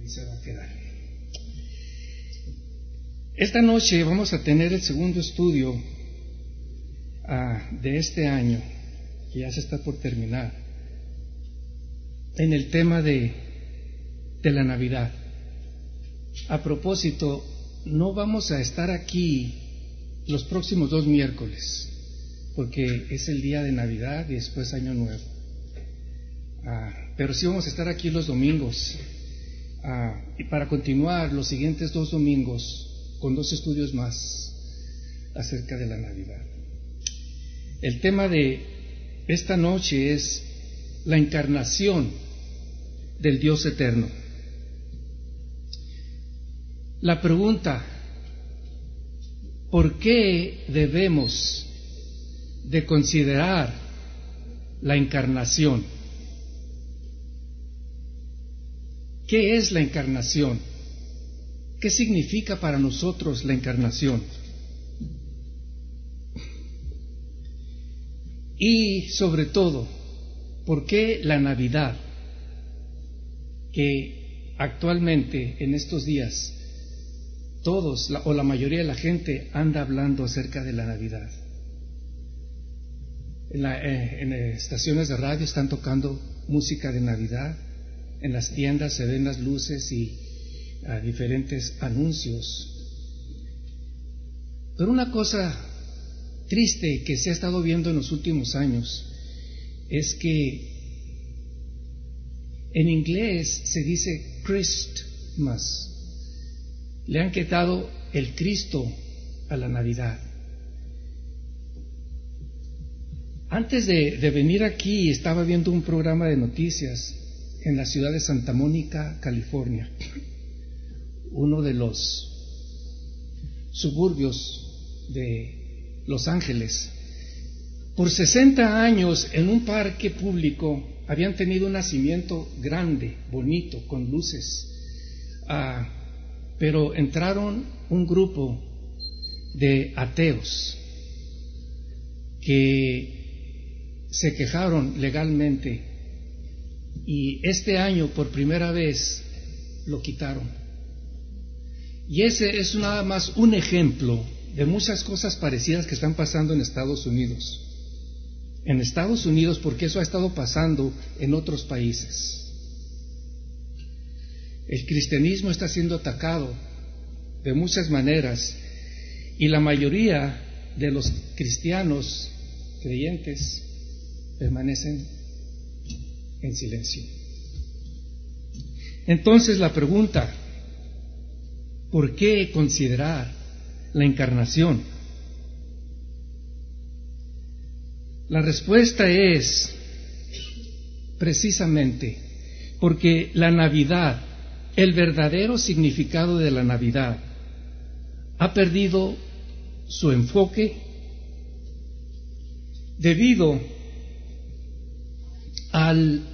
Ahí se va a quedar. Esta noche vamos a tener el segundo estudio de este año, que ya se está por terminar, en el tema de la Navidad. A propósito, no vamos a estar aquí los próximos 2 miércoles, porque es el día de Navidad y después Año Nuevo. Pero sí vamos a estar aquí los domingos, y para continuar los siguientes 2 domingos con 2 estudios más acerca de la Navidad. El tema de esta noche es la encarnación del Dios eterno. La pregunta: ¿por qué debemos de considerar la encarnación? ¿Qué es la encarnación? ¿Qué significa para nosotros la encarnación? Y sobre todo, ¿por qué la Navidad, que actualmente en estos días todos o la mayoría de la gente anda hablando acerca de la Navidad? En estaciones de radio están tocando música de Navidad, en las tiendas se ven las luces y diferentes anuncios. Pero una cosa triste que se ha estado viendo en los últimos años es que en inglés se dice Christmas. Le han quitado el Cristo a la Navidad. Antes de venir aquí estaba viendo un programa de noticias en la ciudad de Santa Mónica, California, uno de los suburbios de Los Ángeles. Por 60 años en un parque público habían tenido un nacimiento grande, bonito, con luces, pero entraron un grupo de ateos que se quejaron legalmente y este año por primera vez lo quitaron. Y ese es nada más un ejemplo de muchas cosas parecidas que están pasando en Estados Unidos. En Estados Unidos, porque eso ha estado pasando en otros países. El cristianismo está siendo atacado de muchas maneras y la mayoría de los cristianos creyentes permanecen en silencio. Entonces la pregunta: ¿por qué considerar la encarnación? La respuesta es precisamente porque la Navidad, el verdadero significado de la Navidad, ha perdido su enfoque debido al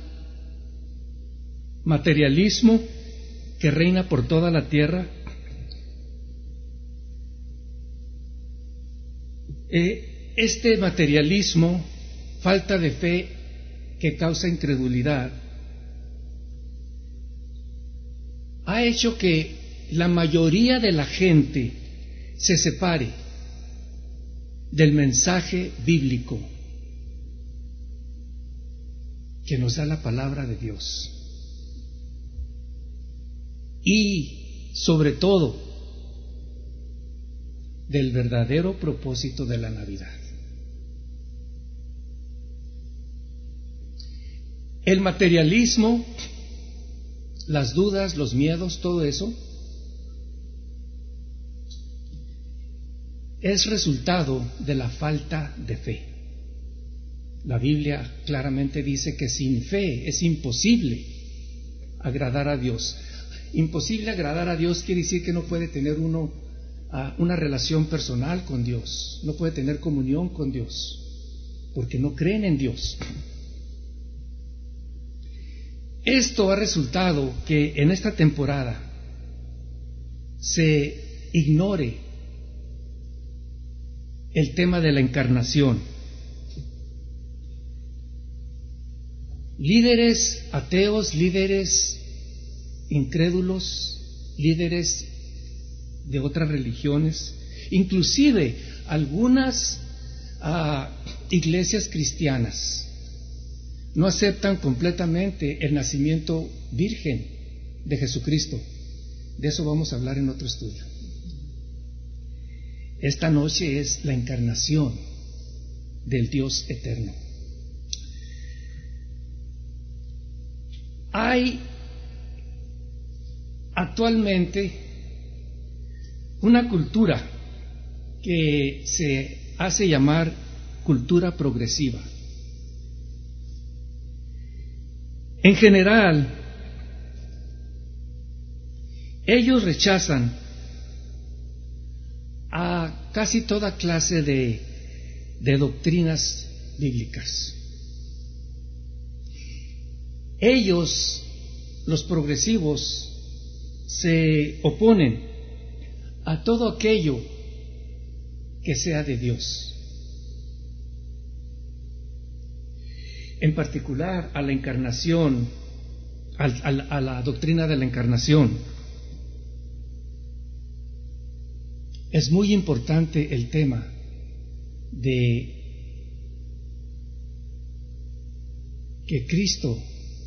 materialismo que reina por toda la tierra. Este materialismo, falta de fe que causa incredulidad, ha hecho que la mayoría de la gente se separe del mensaje bíblico que nos da la palabra de Dios y sobre todo del verdadero propósito de la Navidad. El materialismo, las dudas, los miedos, todo eso es resultado de la falta de fe. La Biblia claramente dice que sin fe es imposible agradar a Dios. Imposible agradar a Dios quiere decir que no puede tener uno una relación personal con Dios, no puede tener comunión con Dios, porque no creen en Dios. Esto ha resultado que en esta temporada se ignore el tema de la encarnación. Líderes ateos, líderes incrédulos, líderes de otras religiones, inclusive algunas iglesias cristianas no aceptan completamente el nacimiento virgen de Jesucristo. De eso vamos a hablar en otro estudio. Esta noche es la encarnación del Dios eterno. Hay actualmente una cultura que se hace llamar cultura progresiva. En general, ellos rechazan a casi toda clase de doctrinas bíblicas. Ellos, los progresivos, se oponen a todo aquello que sea de Dios, en particular a la encarnación, a la doctrina de la encarnación. Es muy importante el tema de que Cristo,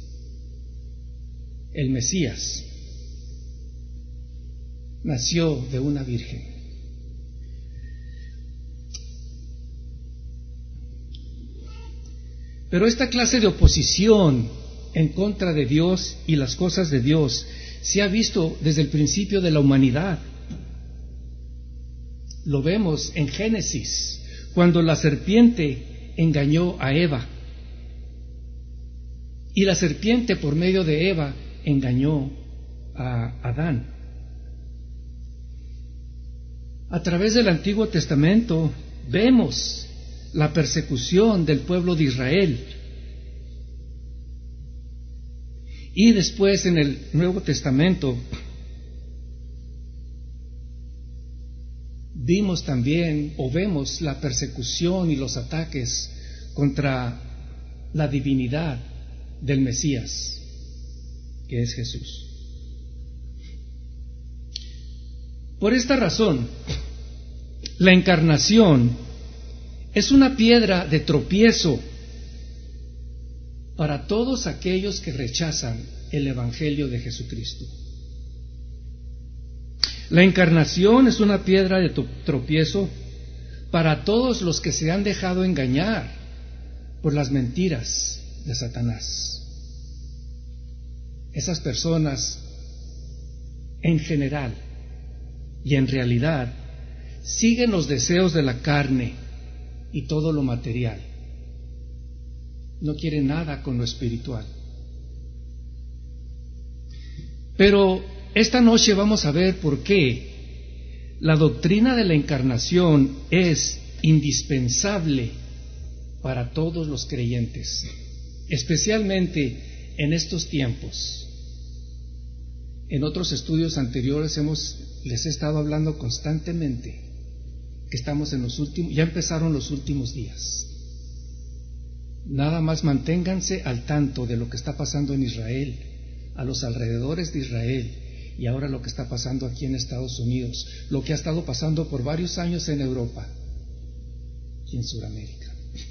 el Mesías, nació de una virgen. Pero esta clase de oposición en contra de Dios y las cosas de Dios se ha visto desde el principio de la humanidad. Lo vemos en Génesis, cuando la serpiente engañó a Eva. Y la serpiente, por medio de Eva, engañó a Adán. A través del Antiguo Testamento vemos la persecución del pueblo de Israel. Y después en el Nuevo Testamento vimos también o vemos la persecución y los ataques contra la divinidad del Mesías, que es Jesús. Por esta razón, la encarnación es una piedra de tropiezo para todos aquellos que rechazan el Evangelio de Jesucristo. La encarnación es una piedra de tropiezo para todos los que se han dejado engañar por las mentiras de Satanás. Esas personas, en general y en realidad, siguen los deseos de la carne y todo lo material. No quieren nada con lo espiritual. Pero esta noche vamos a ver por qué la doctrina de la encarnación es indispensable para todos los creyentes, especialmente en estos tiempos. En otros estudios anteriores les he estado hablando constantemente que estamos en los últimos, ya empezaron los últimos días. Nada más manténganse al tanto de lo que está pasando en Israel, a los alrededores de Israel, y ahora lo que está pasando aquí en Estados Unidos, lo que ha estado pasando por varios años en Europa y en Sudamérica.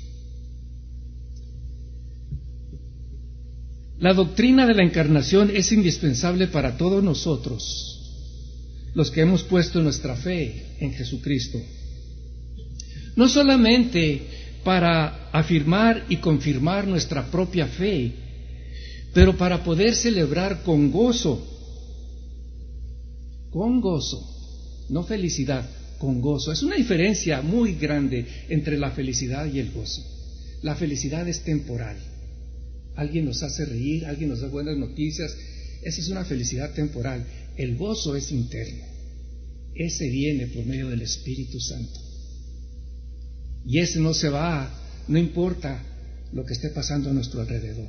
La doctrina de la encarnación es indispensable para todos nosotros, los que hemos puesto nuestra fe en Jesucristo. No solamente para afirmar y confirmar nuestra propia fe, pero para poder celebrar con gozo, no felicidad, con gozo. Es una diferencia muy grande entre la felicidad y el gozo. La felicidad es temporal. Alguien nos hace reír, alguien nos da buenas noticias, esa es una felicidad temporal. El gozo es interno. Ese viene por medio del Espíritu Santo. Y ese no se va, no importa lo que esté pasando a nuestro alrededor.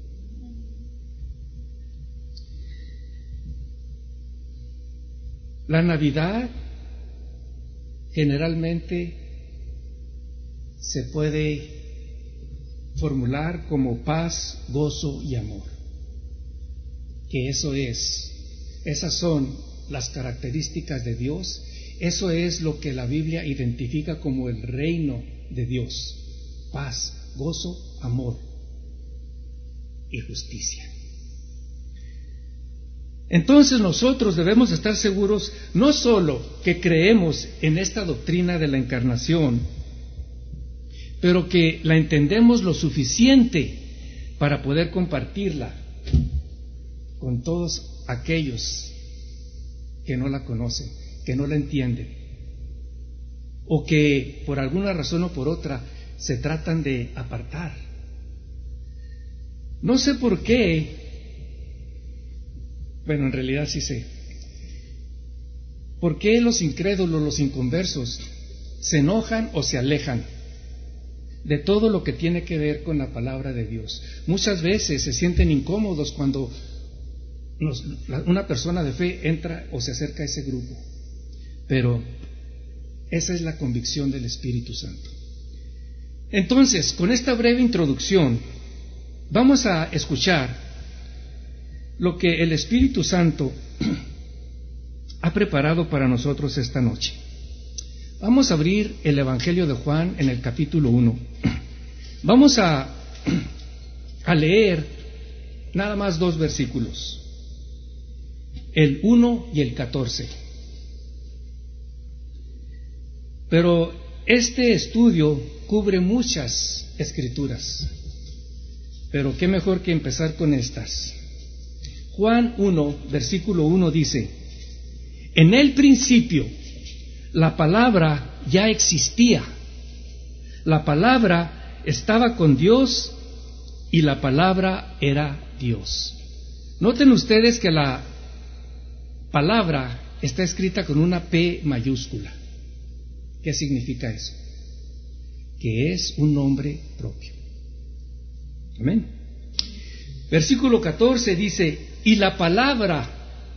La Navidad generalmente se puede formular como paz, gozo y amor, que eso es Esas son las características de Dios. Eso es lo que la Biblia identifica como el reino de Dios: paz, gozo, amor y justicia. Entonces nosotros debemos estar seguros no solo que creemos en esta doctrina de la encarnación, pero que la entendemos lo suficiente para poder compartirla con todos aquellos que no la conocen, que no la entienden, o que por alguna razón o por otra se tratan de apartar. No sé por qué, bueno, en realidad sí sé, por qué los incrédulos, los inconversos, se enojan o se alejan de todo lo que tiene que ver con la palabra de Dios. Muchas veces se sienten incómodos cuando una persona de fe entra o se acerca a ese grupo, pero esa es la convicción del Espíritu Santo. Entonces, con esta breve introducción, vamos a escuchar lo que el Espíritu Santo ha preparado para nosotros esta noche. Vamos a abrir el Evangelio de Juan en el capítulo 1. Vamos a leer nada más 2 versículos, el 1 y el 14. Pero este estudio cubre muchas escrituras, pero qué mejor que empezar con estas. Juan 1, versículo 1 dice: en el principio la palabra ya existía, la palabra estaba con Dios y la palabra era Dios. Noten ustedes que la palabra está escrita con una P mayúscula. ¿Qué significa eso? Que es un nombre propio. Amén. Versículo 14 dice: y la palabra,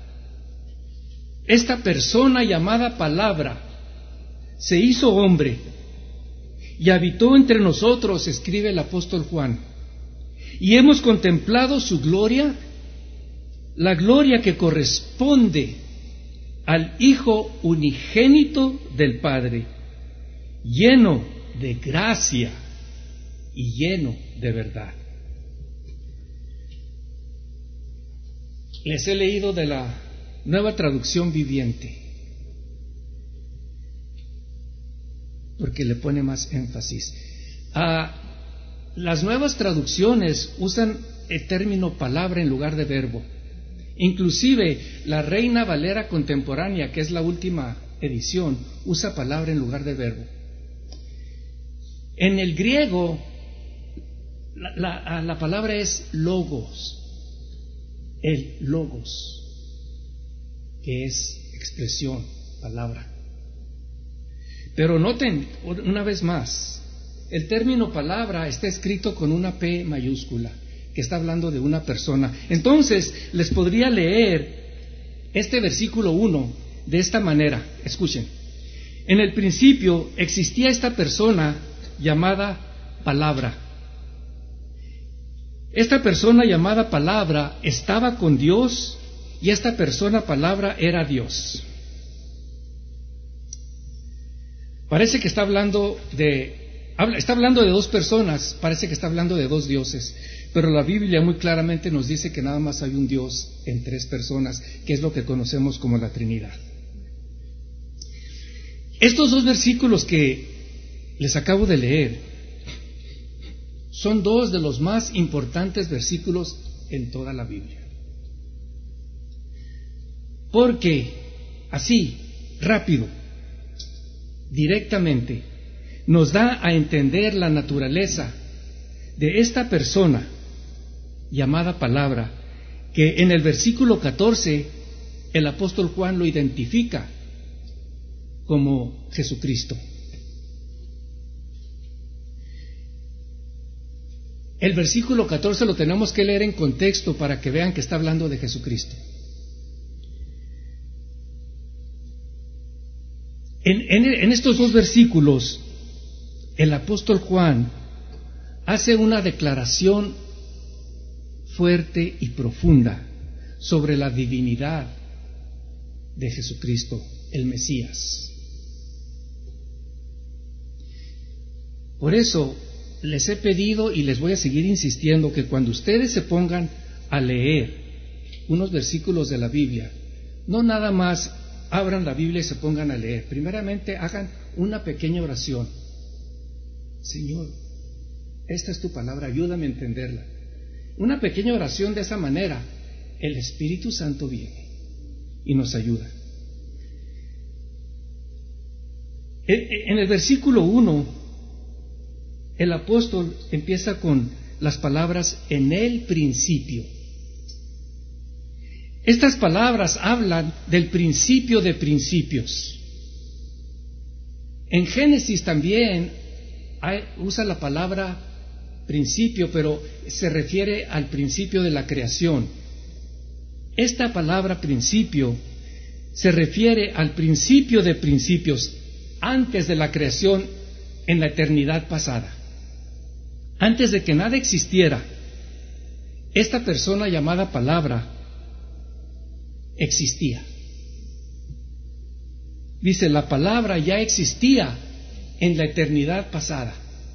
esta persona llamada palabra, se hizo hombre y habitó entre nosotros, escribe el apóstol Juan, y hemos contemplado su gloria, la gloria que corresponde al Hijo unigénito del Padre, lleno de gracia y lleno de verdad. Les he leído de la Nueva Traducción Viviente, porque le pone más énfasis. Las nuevas traducciones usan el término palabra en lugar de verbo. Inclusive la Reina Valera contemporánea, que es la última edición, usa palabra en lugar de verbo. En el griego la palabra es logos, el logos, que es expresión, palabra. Pero noten una vez más, el término palabra está escrito con una P mayúscula, que está hablando de una persona. Entonces, les podría leer este versículo 1 de esta manera. Escuchen: en el principio existía esta persona llamada palabra. Esta persona llamada palabra estaba con Dios y esta persona palabra era Dios. Parece que está hablando de dos personas, parece que está hablando de dos dioses, pero la Biblia muy claramente nos dice que nada más hay un Dios en 3 personas, que es lo que conocemos como la Trinidad. Estos 2 versículos que les acabo de leer son 2 de los más importantes versículos en toda la Biblia. Porque así, rápido, directamente, nos da a entender la naturaleza de esta persona llamada palabra, que en el versículo 14 el apóstol Juan lo identifica como Jesucristo. El versículo 14 lo tenemos que leer en contexto para que vean que está hablando de Jesucristo. En estos 2 versículos, el apóstol Juan hace una declaración fuerte y profunda sobre la divinidad de Jesucristo, el Mesías. Por eso les he pedido y les voy a seguir insistiendo que cuando ustedes se pongan a leer unos versículos de la Biblia, no nada más abran la Biblia y se pongan a leer. Primeramente hagan una pequeña oración. Señor, esta es tu palabra, ayúdame a entenderla. Una pequeña oración, de esa manera el Espíritu Santo viene y nos ayuda. En el versículo 1, el apóstol empieza con las palabras en el principio. Estas palabras hablan del principio de principios. En Génesis también usa la palabra principio, pero se refiere al principio de la creación. Esta palabra principio se refiere al principio de principios, antes de la creación, en la eternidad pasada. Antes de que nada existiera, esta persona llamada palabra existía. Dice, la palabra ya existía en la eternidad pasada.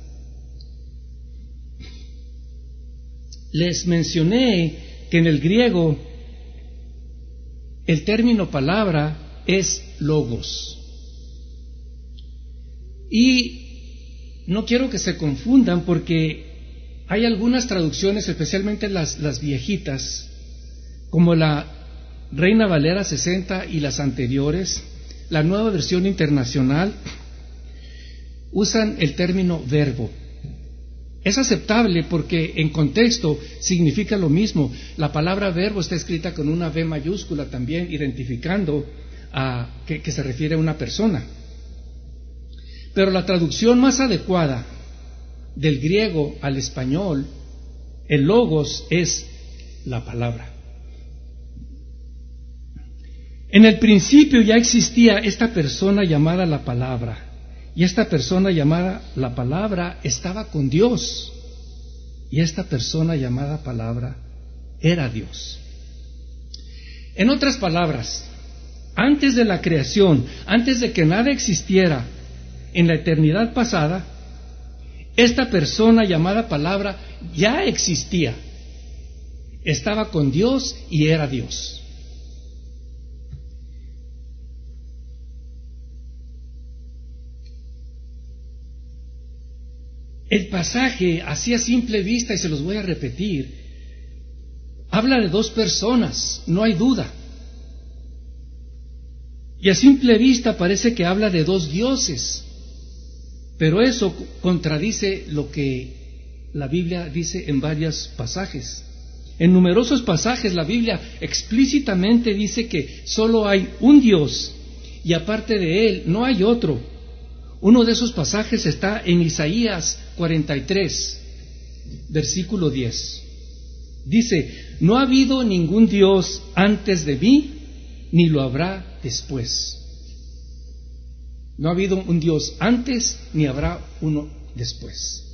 Les mencioné que en el griego el término palabra es logos. Y no quiero que se confundan, porque hay algunas traducciones, especialmente las viejitas, como la Reina Valera 60 y las anteriores, la Nueva Versión Internacional, usan el término verbo. Es aceptable porque en contexto significa lo mismo. La palabra verbo está escrita con una V mayúscula también, identificando que se refiere a una persona. Pero la traducción más adecuada del griego al español, el logos, es la palabra. En el principio ya existía esta persona llamada la palabra, y esta persona llamada la palabra estaba con Dios, y esta persona llamada palabra era Dios. En otras palabras, antes de la creación, antes de que nada existiera, en la eternidad pasada, esta persona llamada palabra ya existía, estaba con Dios y era Dios. El pasaje, así a simple vista, y se los voy a repetir, habla de dos personas, no hay duda. Y a simple vista parece que habla de dos dioses, pero eso contradice lo que la Biblia dice en varios pasajes. En numerosos pasajes la Biblia explícitamente dice que solo hay un Dios y aparte de Él no hay otro. Uno de esos pasajes está en Isaías 43, versículo 10. Dice, no ha habido ningún Dios antes de mí, ni lo habrá después. No ha habido un Dios antes, ni habrá uno después.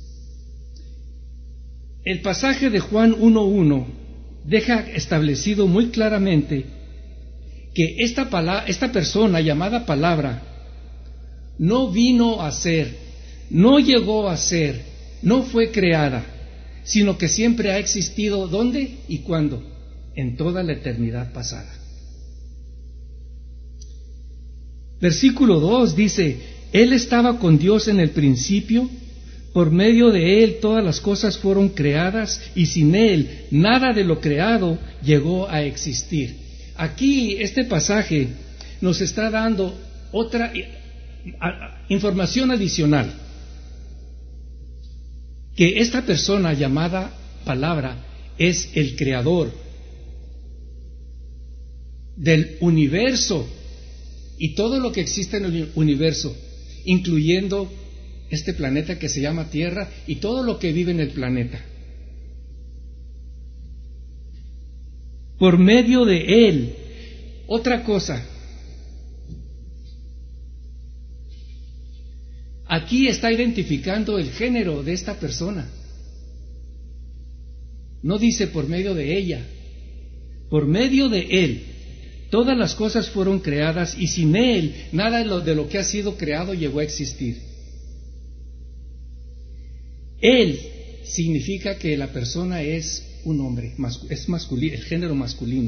El pasaje de Juan 1:1 deja establecido muy claramente que esta persona llamada palabra no vino a ser, no llegó a ser, no fue creada, sino que siempre ha existido. ¿Dónde y cuándo? En toda la eternidad pasada. Versículo 2 dice, Él estaba con Dios en el principio, por medio de Él todas las cosas fueron creadas y sin Él nada de lo creado llegó a existir. Aquí este pasaje nos está dando otra información adicional, que esta persona llamada palabra es el creador del universo y todo lo que existe en el universo, incluyendo este planeta que se llama Tierra y todo lo que vive en el planeta. Por medio de Él. Otra cosa, aquí está identificando el género de esta persona. No dice por medio de ella, por medio de Él. todas las cosas fueron creadas y sin Él nada de lo que ha sido creado llegó a existir. Él significa que la persona es un hombre, es masculino, el género masculino.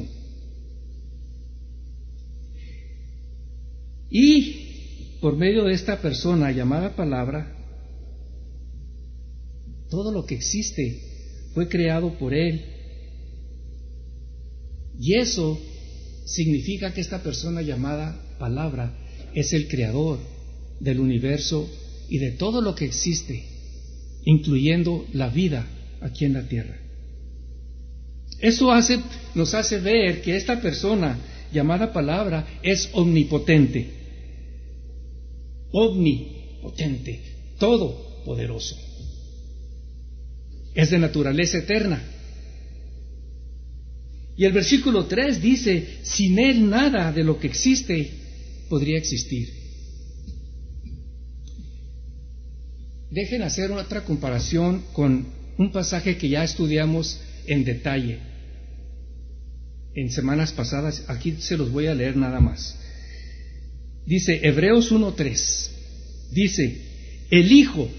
Y por medio de esta persona llamada palabra, todo lo que existe fue creado por Él. Y eso significa que esta persona llamada palabra es el creador del universo y de todo lo que existe, incluyendo la vida aquí en la tierra. Eso nos hace ver que esta persona llamada palabra es omnipotente, todopoderoso. Es de naturaleza eterna. Y el versículo 3 dice, sin Él nada de lo que existe podría existir. Dejen hacer otra comparación con un pasaje que ya estudiamos en detalle en semanas pasadas. Aquí se los voy a leer nada más. Dice Hebreos 1:3, dice, el Hijo.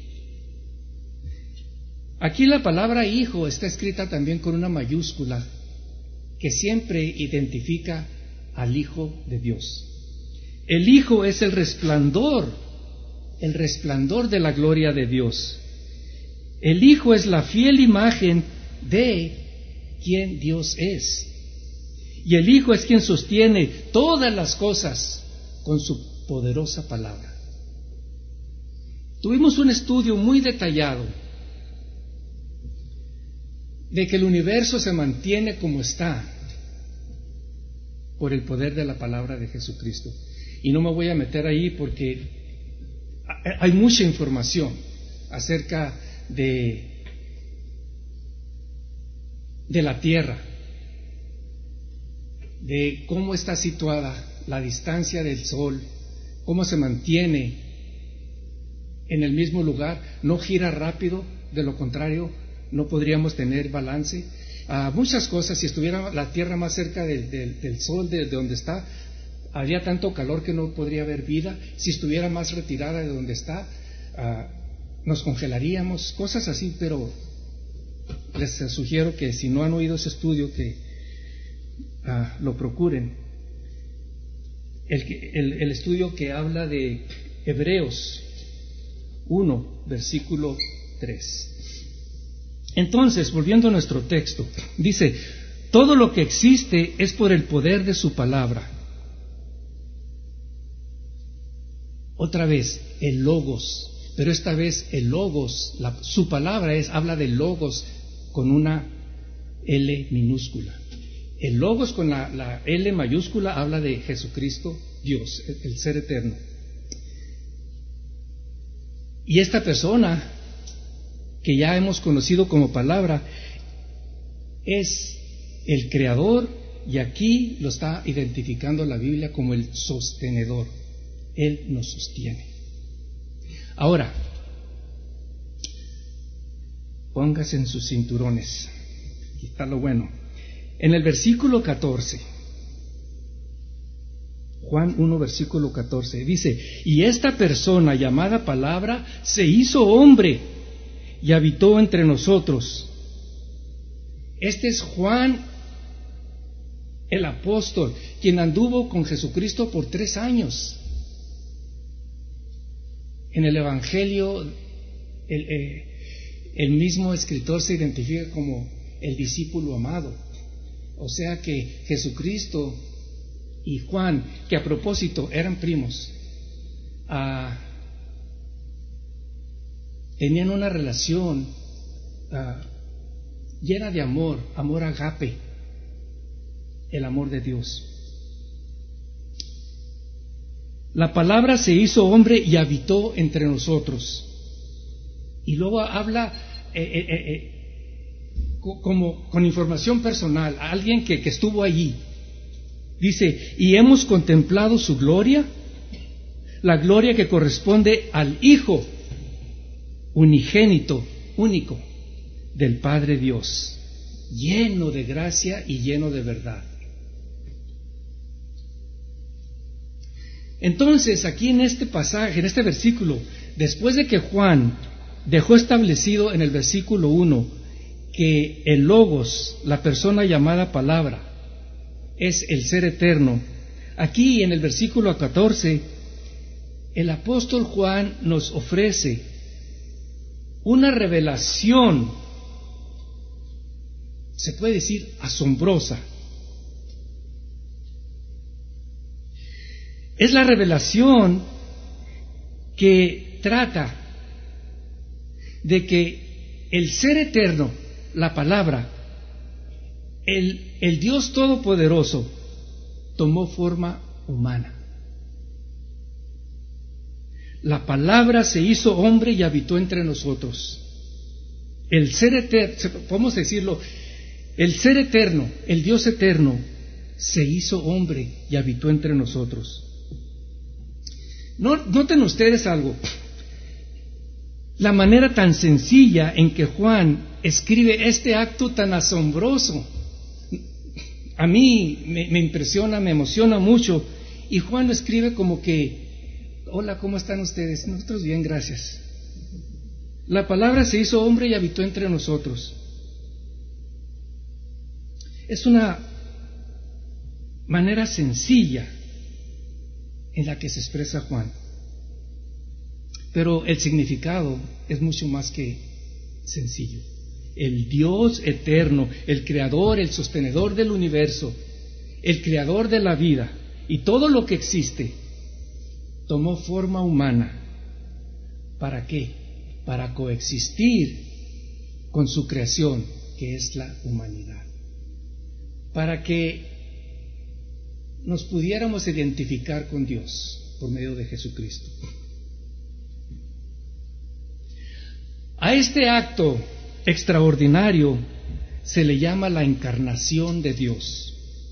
Aquí la palabra hijo está escrita también con una mayúscula que siempre identifica al Hijo de Dios. El Hijo es el resplandor de la gloria de Dios. El Hijo es la fiel imagen de quien Dios es. Y el Hijo es quien sostiene todas las cosas con su poderosa palabra. Tuvimos un estudio muy detallado de que el universo se mantiene como está por el poder de la palabra de Jesucristo. Y no me voy a meter ahí porque hay mucha información acerca de la Tierra, de cómo está situada, la distancia del Sol, cómo se mantiene en el mismo lugar, no gira rápido, de lo contrario no podríamos tener balance. Muchas cosas, si estuviera la Tierra más cerca del Sol, de donde está, habría tanto calor que no podría haber vida. Si estuviera más retirada de donde está, nos congelaríamos, cosas así. Pero les sugiero que si no han oído ese estudio, que lo procuren. El estudio que habla de Hebreos 1, versículo 3. Entonces, volviendo a nuestro texto, dice, todo lo que existe es por el poder de su palabra. Otra vez, el logos, pero esta vez el logos, su palabra habla de logos con una L minúscula. El logos con la L mayúscula habla de Jesucristo, Dios, el ser eterno. Y esta persona que ya hemos conocido como palabra es el creador, y aquí lo está identificando la Biblia como el sostenedor. Él nos sostiene. Ahora, póngase en sus cinturones. Aquí está lo bueno. En el versículo 14, Juan 1, versículo 14, dice, y esta persona llamada palabra se hizo hombre y habitó entre nosotros. Este es Juan, el apóstol, quien anduvo con Jesucristo por 3 años. En el Evangelio, el mismo escritor se identifica como el discípulo amado. O sea que Jesucristo y Juan, que a propósito eran primos, tenían una relación llena de amor agape, el amor de Dios. La palabra se hizo hombre y habitó entre nosotros. Y luego habla como con información personal, a alguien que estuvo allí. Dice, y hemos contemplado su gloria, la gloria que corresponde al Hijo unigénito, único, del Padre Dios, lleno de gracia y lleno de verdad. Entonces, aquí en este pasaje, en este versículo, después de que Juan dejó establecido en el versículo 1 que el Logos, la persona llamada palabra, es el ser eterno, aquí en el versículo 14, el apóstol Juan nos ofrece una revelación, se puede decir asombrosa. Es la revelación que trata de que el ser eterno, la palabra, el Dios Todopoderoso, tomó forma humana. La palabra se hizo hombre y habitó entre nosotros. El ser eterno, podemos decirlo, el ser eterno, el Dios eterno, se hizo hombre y habitó entre nosotros. Noten ustedes algo, la manera tan sencilla en que Juan escribe este acto tan asombroso. A mí me impresiona, me emociona mucho, y Juan lo escribe como que: hola, ¿cómo están ustedes? Nosotros bien, gracias. La palabra se hizo hombre y habitó entre nosotros. Es una manera sencilla en la que se expresa Juan, pero el significado es mucho más que sencillo. El Dios eterno, el creador, el sostenedor del universo, el creador de la vida y todo lo que existe, tomó forma humana. ¿Para qué? Para coexistir con su creación, que es la humanidad, para que nos pudiéramos identificar con Dios por medio de Jesucristo. A este acto extraordinario se le llama la encarnación de Dios,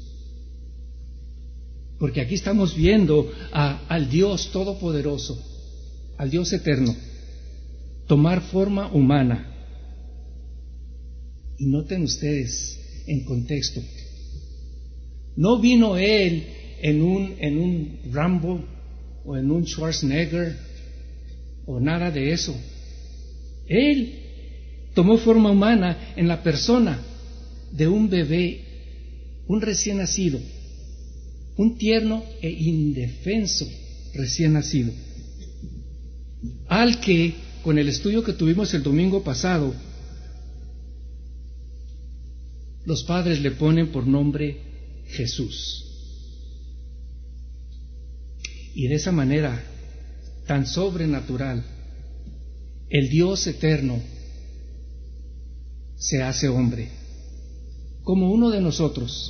porque aquí estamos viendo al Dios Todopoderoso, al Dios eterno, tomar forma humana. Y noten ustedes en contexto, no vino Él en un Rambo o en un Schwarzenegger o nada de eso. Él tomó forma humana en la persona de un bebé, un recién nacido, un tierno e indefenso recién nacido, al que, con el estudio que tuvimos el domingo pasado, los padres le ponen por nombre Jesús. Y de esa manera tan sobrenatural, el Dios eterno se hace hombre, como uno de nosotros,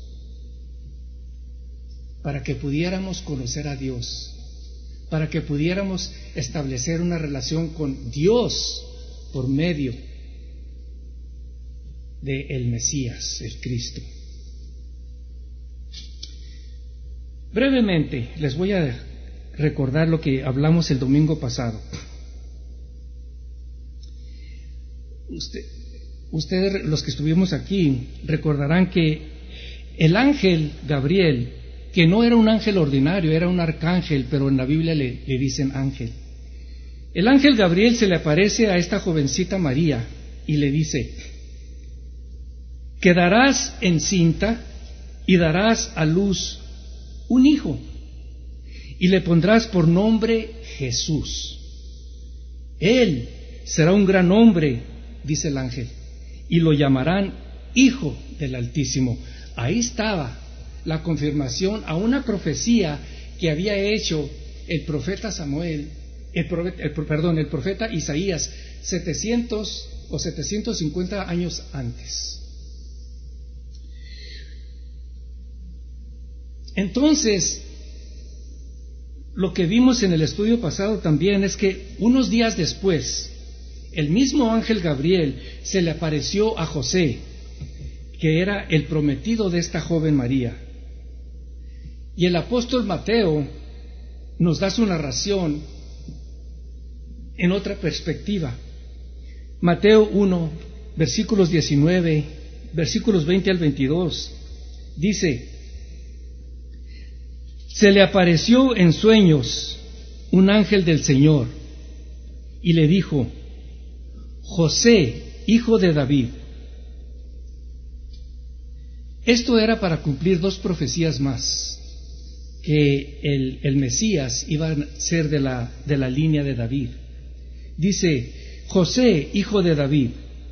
para que pudiéramos conocer a Dios, para que pudiéramos establecer una relación con Dios por medio de el Mesías, el Cristo. Brevemente les voy a recordar lo que hablamos el domingo pasado. Ustedes, los que estuvimos aquí, recordarán que el ángel Gabriel, que no era un ángel ordinario, era un arcángel, pero en la Biblia le dicen ángel. El ángel Gabriel se le aparece a esta jovencita María y le dice: quedarás encinta y darás a luz un hijo, y le pondrás por nombre Jesús. Él será un gran hombre, dice el ángel, y lo llamarán Hijo del Altísimo. Ahí estaba la confirmación a una profecía que había hecho el profeta Samuel, el profeta Isaías, 700 o 750 años antes. Entonces, lo que vimos en el estudio pasado también es que unos días después, el mismo ángel Gabriel se le apareció a José, que era el prometido de esta joven María. Y el apóstol Mateo nos da su narración en otra perspectiva. Mateo 1, versículos 19, versículos 20 al 22, dice: Se le apareció en sueños un ángel del Señor y le dijo: José, hijo de David. Esto era para cumplir dos profecías más, que el Mesías iba a ser de la línea de David. Dice: José, hijo de David,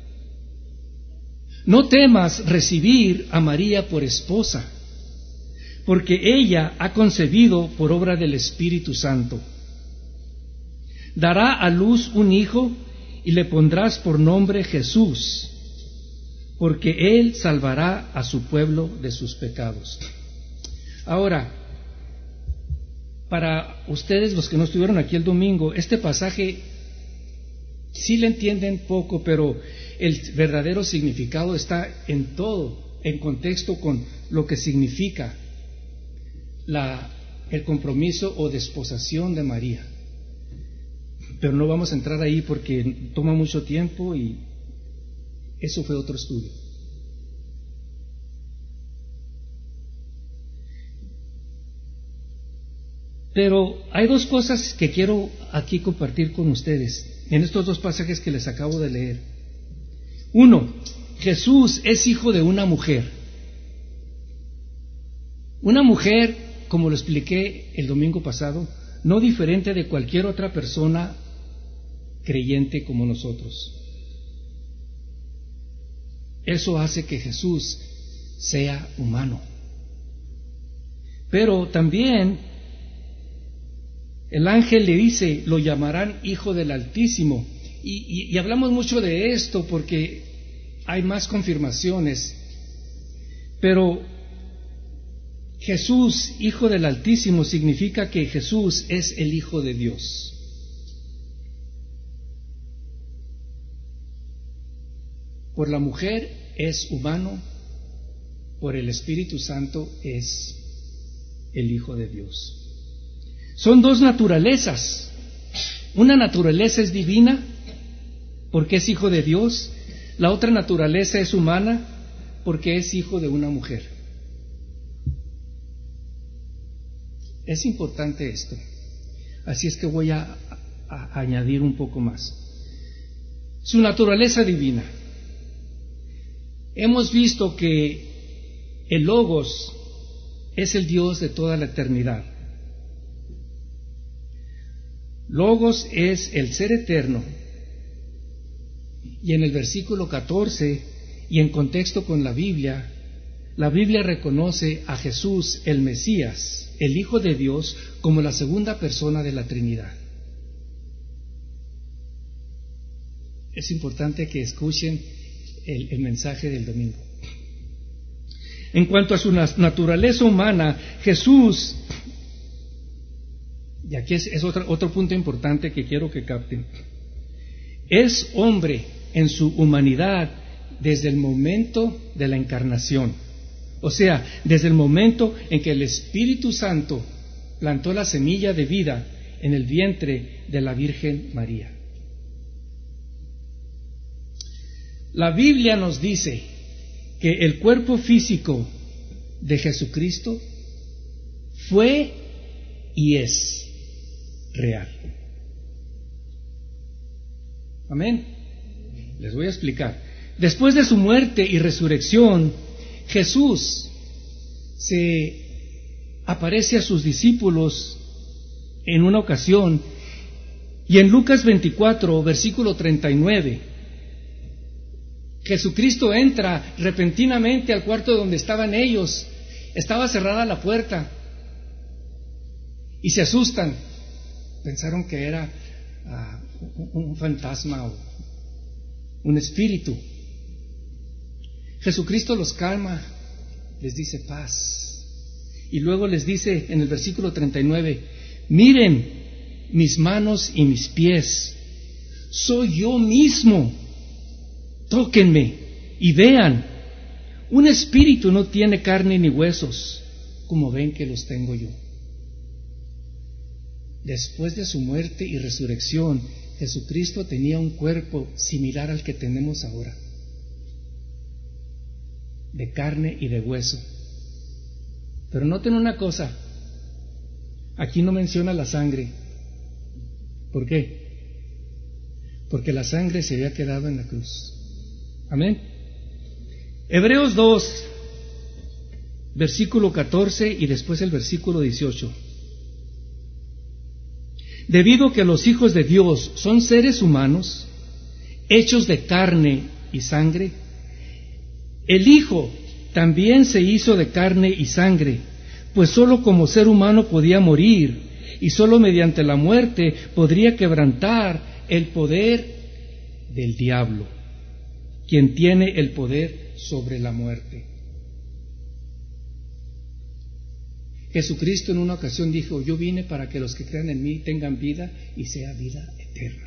no temas recibir a María por esposa, porque ella ha concebido por obra del Espíritu Santo. Dará a luz un hijo y le pondrás por nombre Jesús, porque él salvará a su pueblo de sus pecados. Ahora, para ustedes, los que no estuvieron aquí el domingo, este pasaje sí le entienden poco, pero el verdadero significado está en todo, en contexto con lo que significa el compromiso o desposación de María. Pero no vamos a entrar ahí porque toma mucho tiempo y eso fue otro estudio. Pero hay dos cosas que quiero aquí compartir con ustedes en estos dos pasajes que les acabo de leer. Uno, Jesús es hijo de una mujer. Una mujer, como lo expliqué el domingo pasado, no diferente de cualquier otra persona creyente como nosotros. Eso hace que Jesús sea humano. Pero también el ángel le dice: lo llamarán Hijo del Altísimo. Y hablamos mucho de esto porque hay más confirmaciones. Pero Jesús, Hijo del Altísimo, significa que Jesús es el Hijo de Dios. Por la mujer es humano, por el Espíritu Santo es el Hijo de Dios. Son dos naturalezas. Una naturaleza es divina, porque es hijo de Dios. La otra naturaleza es humana, porque es hijo de una mujer. Es importante esto. Así es que voy a añadir un poco más. Su naturaleza divina. Hemos visto que el Logos es el Dios de toda la eternidad. Logos es el ser eterno. Y en el versículo 14, y en contexto con la Biblia reconoce a Jesús, el Mesías, el Hijo de Dios, como la segunda persona de la Trinidad. Es importante que escuchen el mensaje del domingo. En cuanto a su naturaleza humana, Jesús, y aquí es otro punto importante que quiero que capten, es hombre en su humanidad desde el momento de la encarnación. O sea, desde el momento en que el Espíritu Santo plantó la semilla de vida en el vientre de la Virgen María. La Biblia nos dice que el cuerpo físico de Jesucristo fue y es real. Amén. Les voy a explicar. Después de su muerte y resurrección, Jesús se aparece a sus discípulos en una ocasión, y en Lucas 24, versículo 39, Jesucristo entra repentinamente al cuarto donde estaban ellos. Estaba cerrada la puerta y se asustan. Pensaron que era un fantasma o un espíritu. Jesucristo los calma, les dice paz. Y luego les dice en el versículo 39, miren mis manos y mis pies, soy yo mismo, tóquenme y vean, un espíritu no tiene carne ni huesos, como ven que los tengo yo. Después de su muerte y resurrección, Jesucristo tenía un cuerpo similar al que tenemos ahora, de carne y de hueso. Pero noten una cosa, Aquí no menciona la sangre. ¿Por qué? Porque la sangre se había quedado en la cruz. Amén. Hebreos 2, versículo 14 y después el versículo 18. Debido que los hijos de Dios son seres humanos, hechos de carne y sangre, el Hijo también se hizo de carne y sangre, pues sólo como ser humano podía morir, y sólo mediante la muerte podría quebrantar el poder del diablo, quien tiene el poder sobre la muerte. Jesucristo en una ocasión dijo: yo vine para que los que crean en mí tengan vida y sea vida eterna.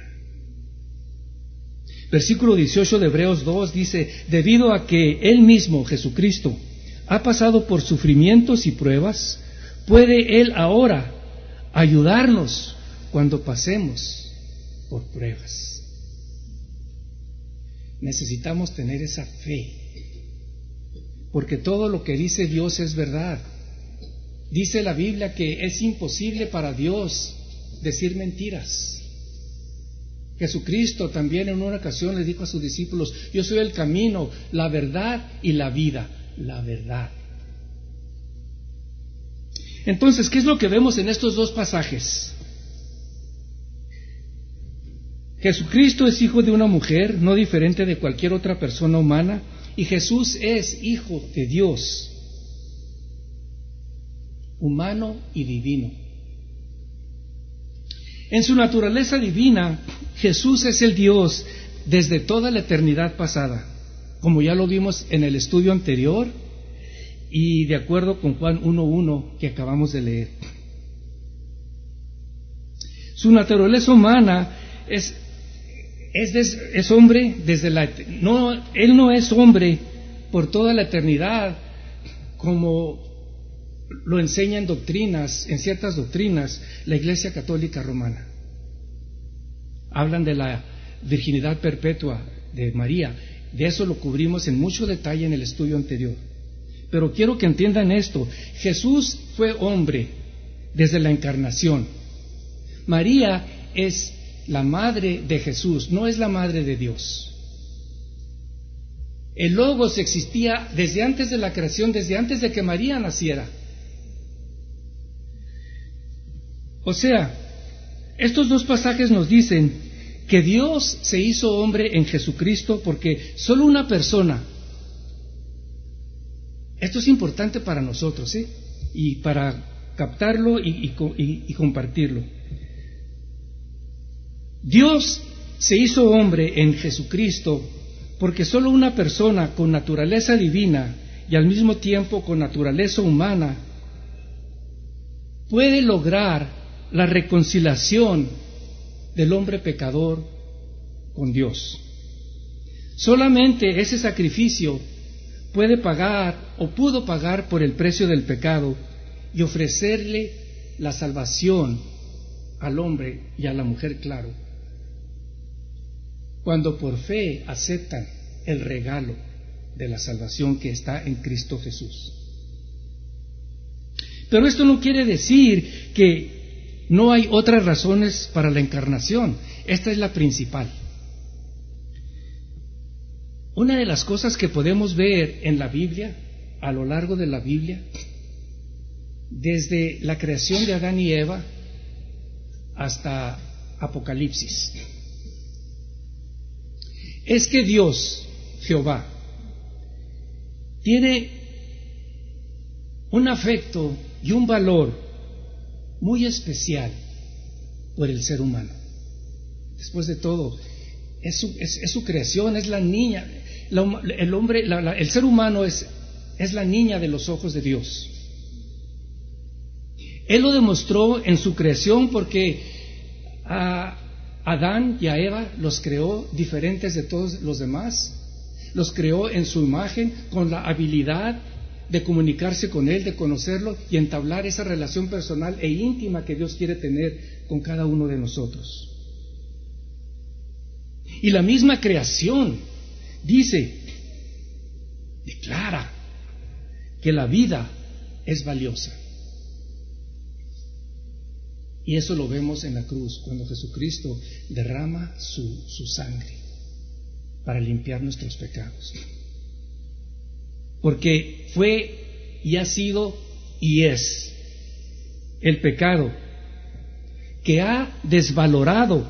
Versículo 18 de Hebreos 2 dice: debido a que Él mismo, Jesucristo, ha pasado por sufrimientos y pruebas, puede Él ahora ayudarnos cuando pasemos por pruebas. Necesitamos tener esa fe, porque todo lo que dice Dios es verdad. Dice la Biblia que es imposible para Dios decir mentiras. Jesucristo también en una ocasión le dijo a sus discípulos: yo soy el camino, la verdad y la vida. La verdad. Entonces, ¿qué es lo que vemos en estos dos pasajes? Jesucristo es hijo de una mujer, no diferente de cualquier otra persona humana, y Jesús es hijo de Dios, humano y divino. En su naturaleza divina, Jesús es el Dios desde toda la eternidad pasada, como ya lo vimos en el estudio anterior y de acuerdo con Juan 1:1 que acabamos de leer. Su naturaleza humana es hombre desde él no es hombre por toda la eternidad, como lo enseña en ciertas doctrinas, la Iglesia Católica Romana. Hablan de la virginidad perpetua de María. De eso lo cubrimos en mucho detalle en el estudio anterior. Pero quiero que entiendan esto: Jesús fue hombre desde la encarnación. María es la madre de Jesús, no es la madre de Dios. El Logos existía desde antes de la creación, desde antes de que María naciera. O sea, estos dos pasajes nos dicen que Dios se hizo hombre en Jesucristo porque solo una persona. Esto es importante para nosotros, y para captarlo y compartirlo. Dios se hizo hombre en Jesucristo porque solo una persona con naturaleza divina y al mismo tiempo con naturaleza humana puede lograr la reconciliación del hombre pecador con Dios. Solamente ese sacrificio puede pagar o pudo pagar por el precio del pecado y ofrecerle la salvación al hombre y a la mujer, claro, cuando por fe aceptan el regalo de la salvación que está en Cristo Jesús. Pero esto no quiere decir que no hay otras razones para la encarnación. Esta es la principal. Una de las cosas que podemos ver en la Biblia, a lo largo de la Biblia, desde la creación de Adán y Eva hasta Apocalipsis, es que Dios, Jehová, tiene un afecto y un valor muy especial por el ser humano. Después de todo, es su creación, es la niña, el ser humano es la niña de los ojos de Dios. Él lo demostró en su creación porque a Adán y a Eva los creó diferentes de todos los demás, los creó en su imagen, con la habilidad de comunicarse con Él, de conocerlo y entablar esa relación personal e íntima que Dios quiere tener con cada uno de nosotros. Y la misma creación declara que la vida es valiosa. Y eso lo vemos en la cruz, cuando Jesucristo derrama su sangre para limpiar nuestros pecados. Porque fue y ha sido y es el pecado que ha desvalorado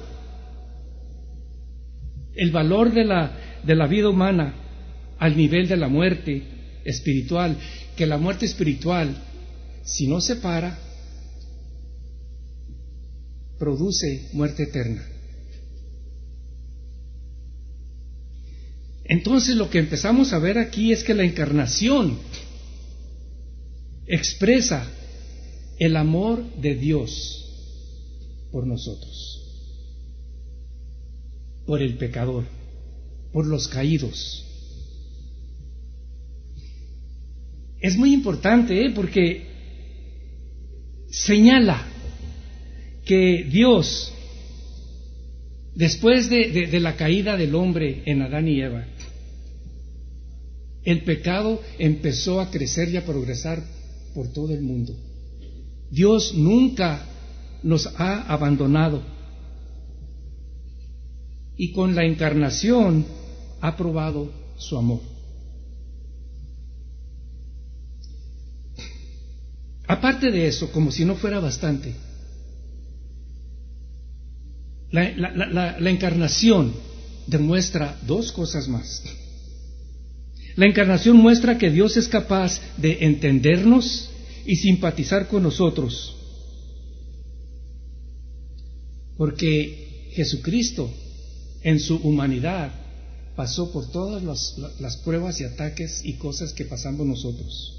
el valor de la vida humana al nivel de la muerte espiritual, que la muerte espiritual, si no se para, produce muerte eterna. Entonces lo que empezamos a ver aquí es que la encarnación expresa el amor de Dios por nosotros, por el pecador, por los caídos. Es muy importante, porque señala que Dios, después de la caída del hombre en Adán y Eva, el pecado empezó a crecer y a progresar por todo el mundo. Dios nunca nos ha abandonado, y con la encarnación ha probado su amor. Aparte de eso, como si no fuera bastante, la encarnación demuestra dos cosas más. La encarnación muestra que Dios es capaz de entendernos y simpatizar con nosotros, porque Jesucristo en su humanidad pasó por todas las pruebas y ataques y cosas que pasamos nosotros.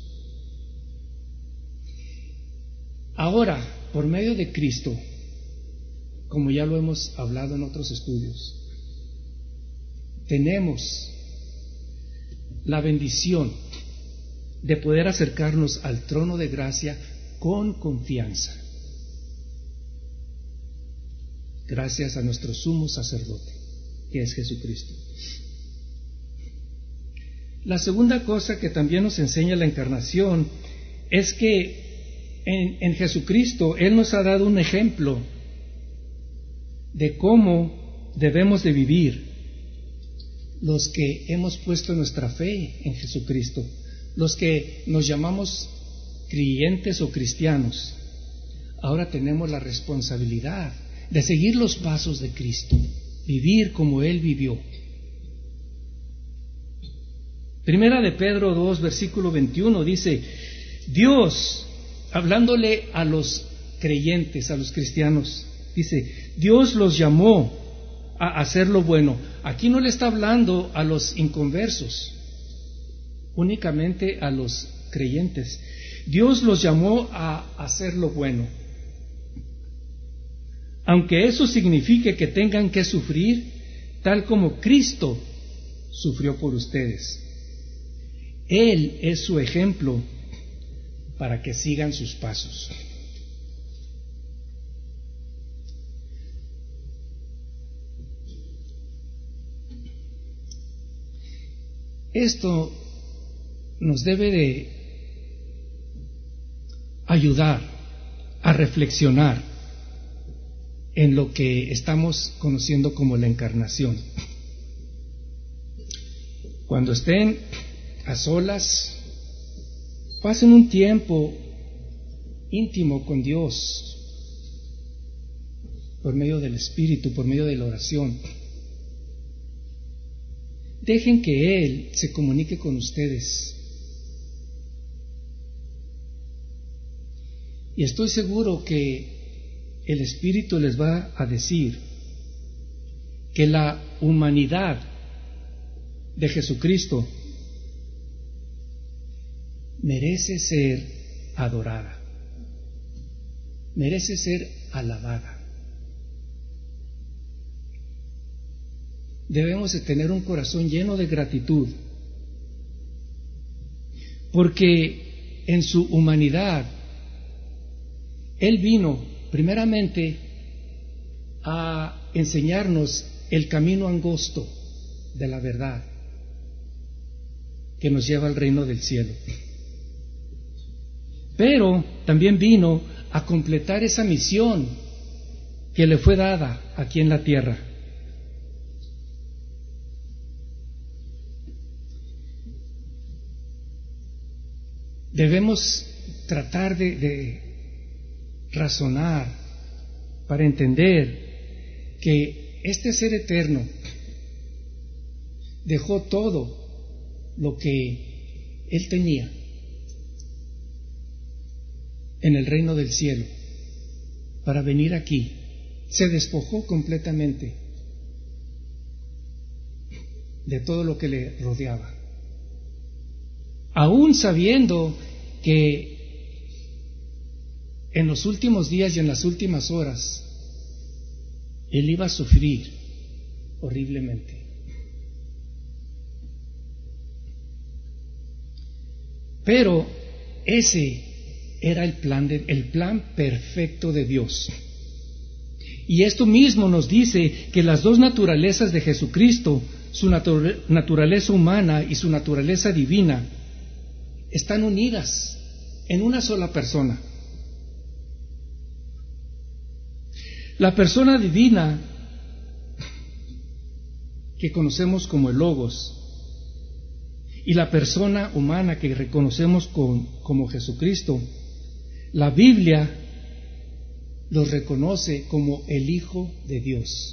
Ahora, por medio de Cristo, como ya lo hemos hablado en otros estudios, tenemos la bendición de poder acercarnos al trono de gracia con confianza, gracias a nuestro sumo sacerdote, que es Jesucristo. La segunda cosa que también nos enseña la encarnación es que en Jesucristo Él nos ha dado un ejemplo de cómo debemos de vivir los que hemos puesto nuestra fe en Jesucristo, los que nos llamamos creyentes o cristianos. Ahora tenemos la responsabilidad de seguir los pasos de Cristo, vivir como Él vivió. Primera de Pedro 2, versículo 21 dice: Dios, hablándole a los creyentes, a los cristianos, dice, Dios los llamó a hacer lo bueno. Aquí no le está hablando a los inconversos, únicamente a los creyentes. Dios los llamó a hacer lo bueno, aunque eso signifique que tengan que sufrir, tal como Cristo sufrió por ustedes. Él es su ejemplo para que sigan sus pasos. Esto nos debe de ayudar a reflexionar en lo que estamos conociendo como la encarnación. Cuando estén a solas, pasen un tiempo íntimo con Dios por medio del Espíritu, por medio de la oración. Dejen que Él se comunique con ustedes. Y estoy seguro que el Espíritu les va a decir que la humanidad de Jesucristo merece ser adorada, merece ser alabada. Debemos de tener un corazón lleno de gratitud, porque en su humanidad Él vino primeramente a enseñarnos el camino angosto de la verdad que nos lleva al reino del cielo. Pero también vino a completar esa misión que le fue dada aquí en la tierra. Debemos tratar de razonar para entender que este ser eterno dejó todo lo que él tenía en el reino del cielo para venir aquí. Se despojó completamente de todo lo que le rodeaba, aún sabiendo que en los últimos días y en las últimas horas él iba a sufrir horriblemente. Pero ese era el plan perfecto de Dios. Y esto mismo nos dice que las dos naturalezas de Jesucristo, su naturaleza humana y su naturaleza divina, están unidas en una sola persona. La persona divina que conocemos como el Logos y la persona humana que reconocemos como Jesucristo, la Biblia los reconoce como el Hijo de Dios.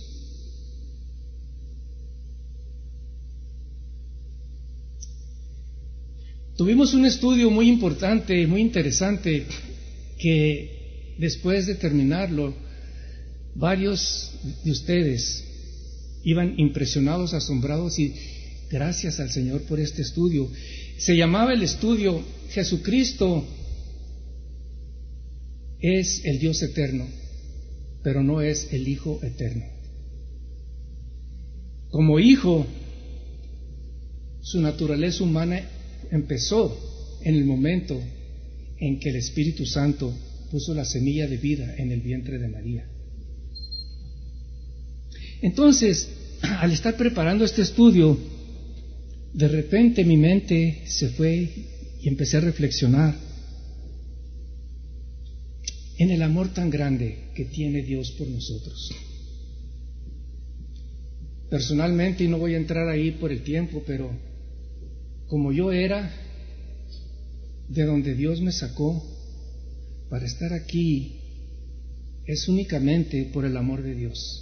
Tuvimos un estudio muy importante, muy interesante, que después de terminarlo, varios de ustedes iban impresionados, asombrados, y gracias al Señor por este estudio. Se llamaba el estudio Jesucristo es el Dios eterno, pero no es el Hijo eterno. Como Hijo, su naturaleza humana empezó en el momento en que el Espíritu Santo puso la semilla de vida en el vientre de María. Entonces, al estar preparando este estudio, de repente mi mente se fue y empecé a reflexionar en el amor tan grande que tiene Dios por nosotros. Personalmente, y no voy a entrar ahí por el tiempo, pero como yo era de donde Dios me sacó para estar aquí, es únicamente por el amor de Dios.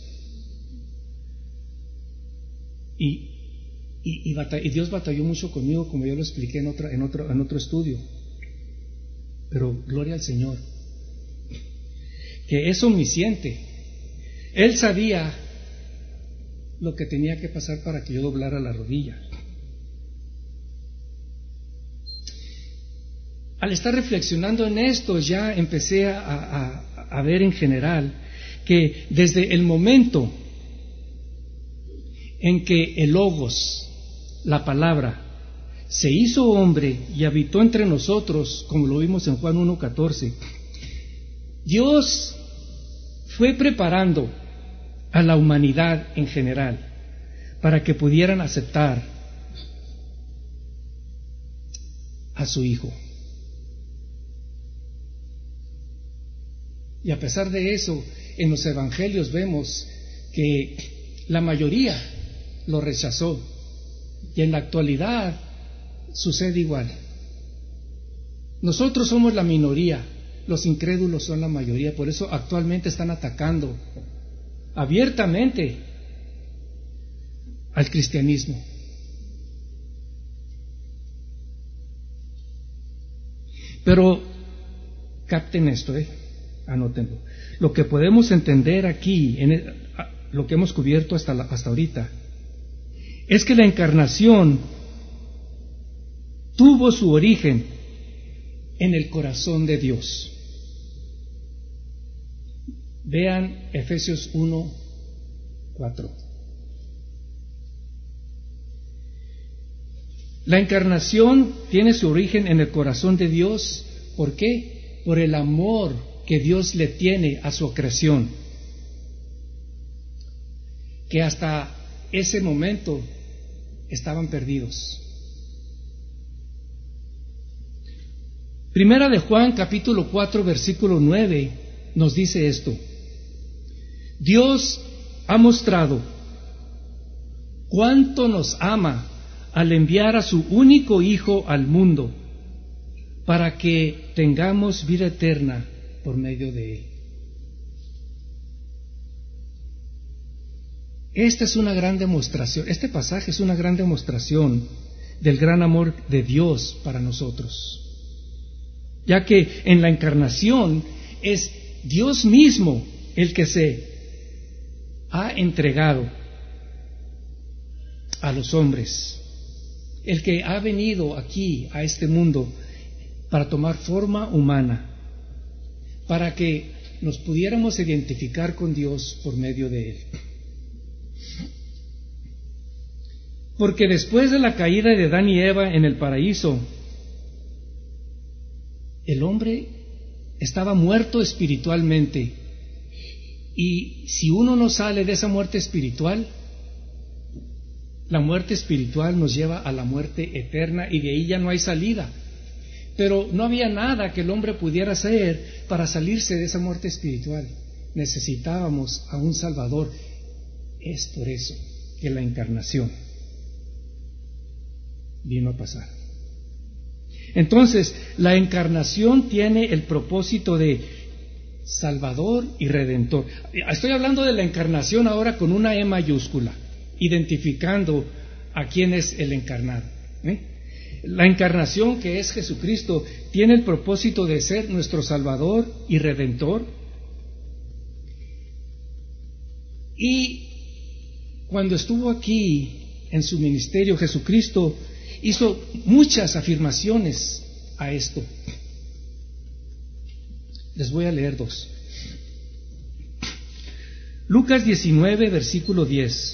Y Dios batalló mucho conmigo, como yo lo expliqué en otro estudio. Pero gloria al Señor, que es omnisciente. Él sabía lo que tenía que pasar para que yo doblara la rodilla. Al estar reflexionando en esto, ya empecé a ver en general que desde el momento en que el Logos, la palabra, se hizo hombre y habitó entre nosotros, como lo vimos en Juan 1:14, Dios fue preparando a la humanidad en general para que pudieran aceptar a su Hijo. Y a pesar de eso, en los evangelios vemos que la mayoría lo rechazó, y en la actualidad sucede igual. Nosotros somos la minoría, los incrédulos son la mayoría, por eso actualmente están atacando abiertamente al cristianismo. Pero capten esto, anótenlo. Lo que podemos entender aquí, lo que hemos cubierto hasta ahorita, es que la encarnación tuvo su origen en el corazón de Dios. Vean Efesios 1:4. La encarnación tiene su origen en el corazón de Dios. ¿Por qué? Por el amor que Dios le tiene a su creación, que hasta ese momento estaban perdidos. Primera de Juan, capítulo 4, versículo 9, nos dice esto: Dios ha mostrado cuánto nos ama al enviar a su único Hijo al mundo para que tengamos vida eterna por medio de Él. Esta es una gran demostración, este pasaje es una gran demostración del gran amor de Dios para nosotros, ya que en la encarnación es Dios mismo el que se ha entregado a los hombres, el que ha venido aquí a este mundo para tomar forma humana, para que nos pudiéramos identificar con Dios por medio de Él. Porque después de la caída de Adán y Eva en el paraíso, el hombre estaba muerto espiritualmente. Y si uno no sale de esa muerte espiritual, la muerte espiritual nos lleva a la muerte eterna y de ahí ya no hay salida. Pero no había nada que el hombre pudiera hacer para salirse de esa muerte espiritual. Necesitábamos a un Salvador. Es por eso que la encarnación vino a pasar. Entonces, la encarnación tiene el propósito de Salvador y Redentor. Estoy hablando de la encarnación ahora con una E mayúscula, identificando a quién es el encarnado. La encarnación, que es Jesucristo, tiene el propósito de ser nuestro Salvador y Redentor. Y cuando estuvo aquí en su ministerio, Jesucristo hizo muchas afirmaciones a esto. Les voy a leer dos. Lucas 19, versículo 10.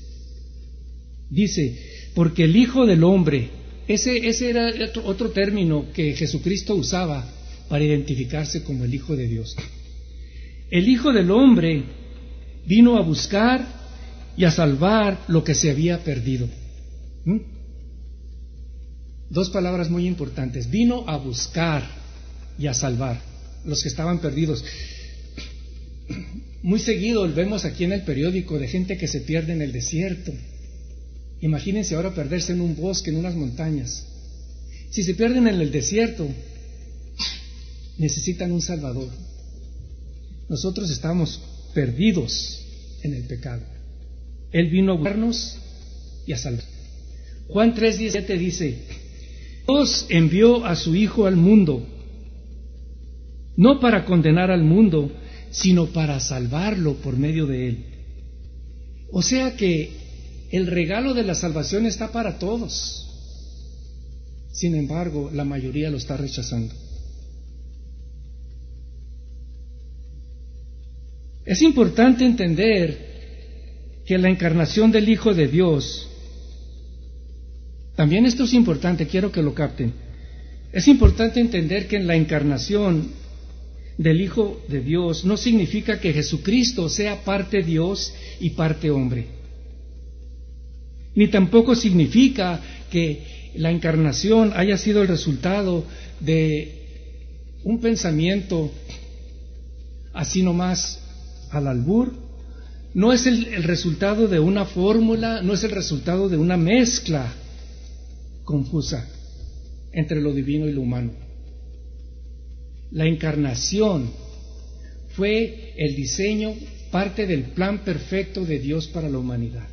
Dice, porque el Hijo del Hombre, ese era otro término que Jesucristo usaba para identificarse como el Hijo de Dios. El Hijo del Hombre vino a buscar y a salvar lo que se había perdido. Dos palabras muy importantes. Vino a buscar y a salvar los que estaban perdidos. Muy seguido vemos aquí en el periódico de gente que se pierde en el desierto. Imagínense ahora perderse en un bosque, en unas montañas. Si se pierden en el desierto, necesitan un Salvador. Nosotros estamos perdidos en el pecado. Él vino a buscarnos y a salvar. Juan 3:17 dice, Dios envió a su Hijo al mundo, no para condenar al mundo, sino para salvarlo por medio de Él. O sea que el regalo de la salvación está para todos. Sin embargo, la mayoría lo está rechazando. Es importante entender que la encarnación del Hijo de Dios, también esto es importante, quiero que lo capten. Es importante entender que en la encarnación del Hijo de Dios no significa que Jesucristo sea parte Dios y parte hombre. Ni tampoco significa que la encarnación haya sido el resultado de un pensamiento así nomás al albur. No es el resultado de una fórmula, no es el resultado de una mezcla confusa entre lo divino y lo humano. La encarnación fue el diseño, parte del plan perfecto de Dios para la humanidad.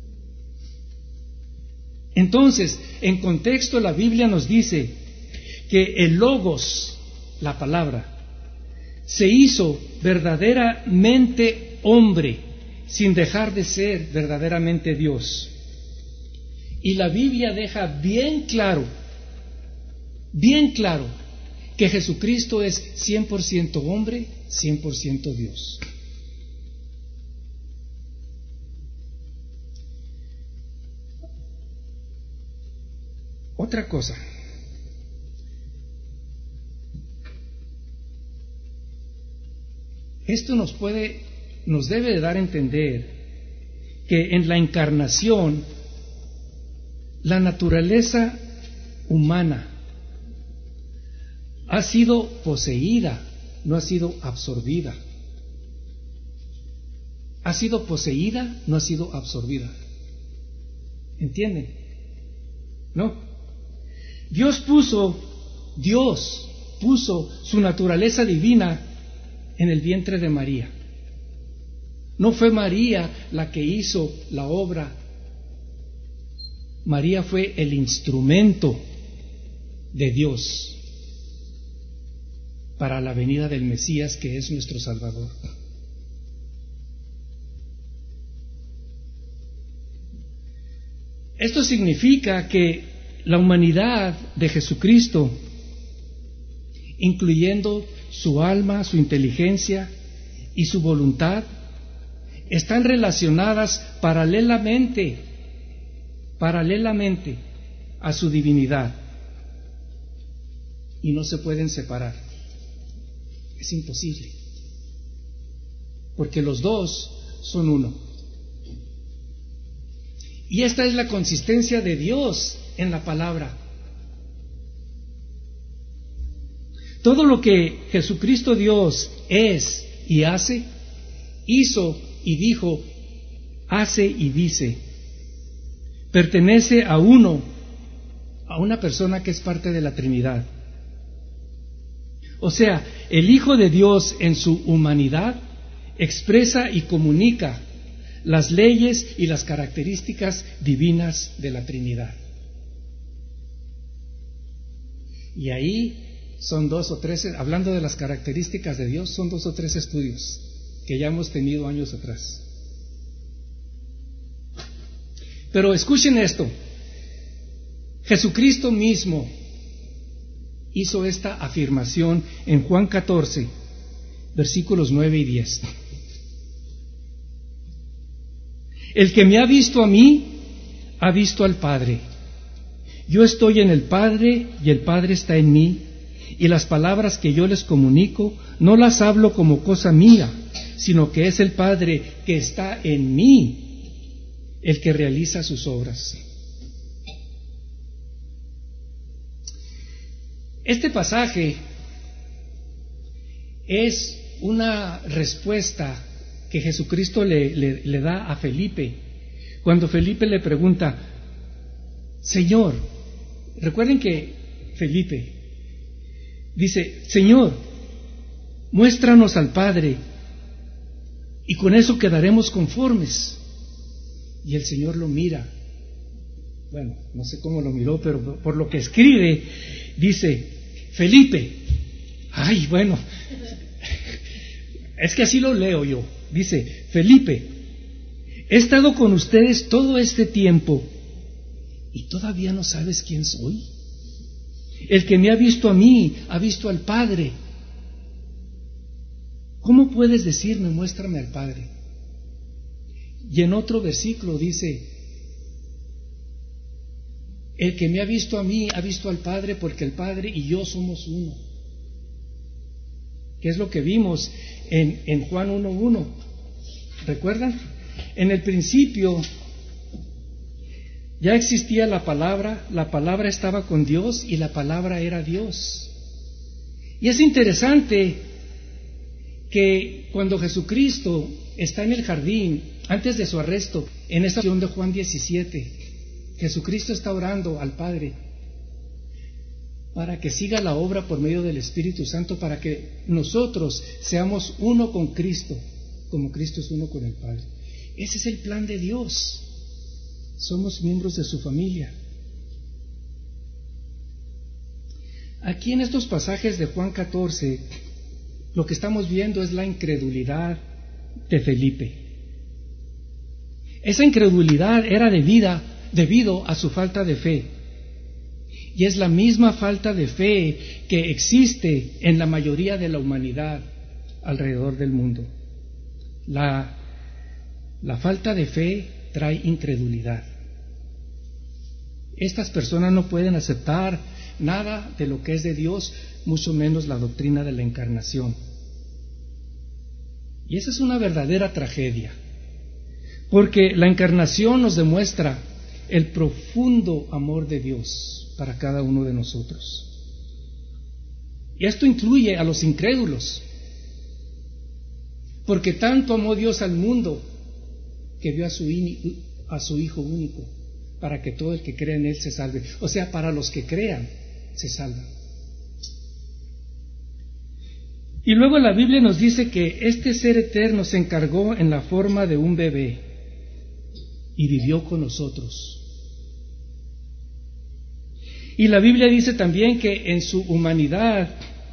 Entonces, en contexto, la Biblia nos dice que el Logos, la palabra, se hizo verdaderamente hombre, sin dejar de ser verdaderamente Dios. Y la Biblia deja bien claro, que Jesucristo es 100% hombre, 100% Dios. Otra cosa. Esto nos debe de dar a entender que en la encarnación la naturaleza humana ha sido poseída, no ha sido absorbida. ha sido poseída, no ha sido absorbida. ¿Entienden? No. Dios puso su naturaleza divina en el vientre de María. No fue María la que hizo la obra. María fue el instrumento de Dios para la venida del Mesías, que es nuestro Salvador. Esto significa que la humanidad de Jesucristo, incluyendo su alma, su inteligencia y su voluntad, están relacionadas paralelamente a su divinidad, y no se pueden separar. Es imposible, porque los dos son uno. Y esta es la consistencia de Dios en la palabra. Todo lo que Jesucristo Dios es y hace, hizo y dijo, hace y dice, pertenece a una persona que es parte de la Trinidad. O sea, el Hijo de Dios en su humanidad expresa y comunica las leyes y las características divinas de la Trinidad. Y ahí son 2 o 3, hablando de las características de Dios, son 2 o 3 estudios que ya hemos tenido años atrás. Pero escuchen esto, Jesucristo mismo hizo esta afirmación en Juan 14, versículos 9 y 10. El que me ha visto a mí, ha visto al Padre. Yo estoy en el Padre y el Padre está en mí, y las palabras que yo les comunico no las hablo como cosa mía, sino que es el Padre que está en mí el que realiza sus obras. Este pasaje es una respuesta que Jesucristo le da a Felipe, cuando Felipe le pregunta, Señor, recuerden que Felipe dice, Señor, muéstranos al Padre y con eso quedaremos conformes. Y el Señor lo mira, bueno, no sé cómo lo miró, pero por lo que escribe, dice, Felipe, ay, bueno, es que así lo leo yo. Dice, Felipe, he estado con ustedes todo este tiempo y todavía no sabes quién soy. El que me ha visto a mí, ha visto al Padre. ¿Cómo puedes decirme, muéstrame al Padre? Y en otro versículo dice, el que me ha visto a mí, ha visto al Padre, porque el Padre y yo somos uno. ¿Qué es lo que vimos en Juan 1:1? ¿Recuerdan? En el principio ya existía la palabra estaba con Dios y la palabra era Dios. Y es interesante que cuando Jesucristo está en el jardín, antes de su arresto, en esta sección de Juan 17, Jesucristo está orando al Padre para que siga la obra por medio del Espíritu Santo, para que nosotros seamos uno con Cristo, como Cristo es uno con el Padre. Ese es el plan de Dios. Somos miembros de su familia. Aquí en estos pasajes de Juan 14, lo que estamos viendo es la incredulidad de Felipe. Esa incredulidad era debido a su falta de fe. Y es la misma falta de fe que existe en la mayoría de la humanidad alrededor del mundo. La falta de fe trae incredulidad. Estas personas no pueden aceptar nada de lo que es de Dios, mucho menos la doctrina de la encarnación. Y esa es una verdadera tragedia, porque la encarnación nos demuestra el profundo amor de Dios para cada uno de nosotros. Y esto incluye a los incrédulos, porque tanto amó Dios al mundo que dio a su Hijo único, para que todo el que crea en Él se salve. O sea, para los que crean, se salvan. Y luego la Biblia nos dice que este ser eterno se encargó en la forma de un bebé y vivió con nosotros. Y la Biblia dice también que en su humanidad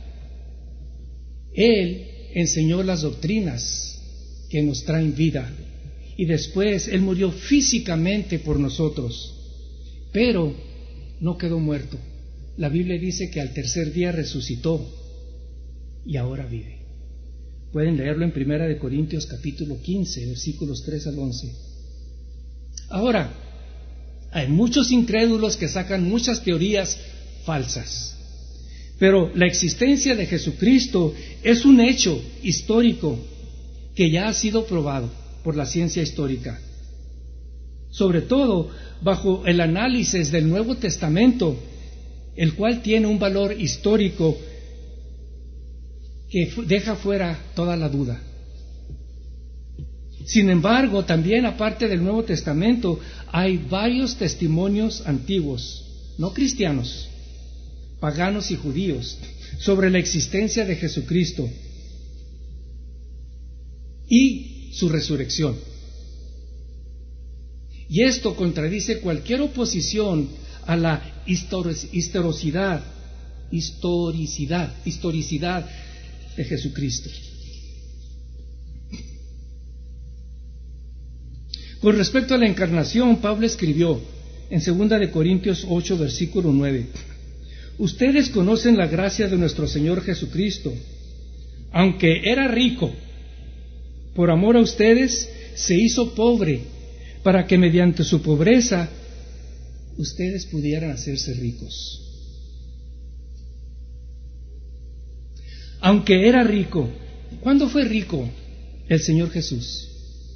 Él enseñó las doctrinas que nos traen vida. Y después Él murió físicamente por nosotros, pero no quedó muerto. La Biblia dice que al tercer día resucitó y ahora vive. Pueden leerlo en 1 Corintios capítulo 15, versículos 3 al 11. Ahora, hay muchos incrédulos que sacan muchas teorías falsas, pero la existencia de Jesucristo es un hecho histórico que ya ha sido probado por la ciencia histórica, sobre todo bajo el análisis del Nuevo Testamento, el cual tiene un valor histórico que deja fuera toda la duda. Sin embargo, también aparte del Nuevo Testamento, hay varios testimonios antiguos, no cristianos, paganos y judíos, sobre la existencia de Jesucristo y su resurrección. Y esto contradice cualquier oposición a la historicidad de Jesucristo. Con respecto a la encarnación, Pablo escribió en 2 Corintios 8, versículo 9: ustedes conocen la gracia de nuestro Señor Jesucristo. Aunque era rico, por amor a ustedes se hizo pobre, para que mediante su pobreza ustedes pudieran hacerse ricos. Aunque era rico. ¿Cuándo fue rico el Señor Jesús?